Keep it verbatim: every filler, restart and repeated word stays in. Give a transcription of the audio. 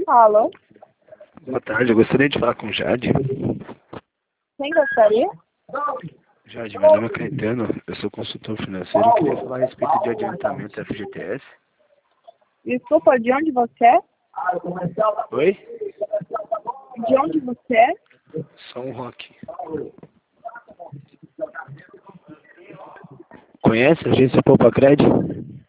Alô? Boa tarde, eu gostaria de falar com o Jade. Quem gostaria? Jade, meu nome é Caetano, eu sou consultor financeiro, eu queria falar a respeito de adiantamento F G T S. Desculpa, de onde você é? Oi? De onde você é? São Roque. Conhece a agência Poupa Cred?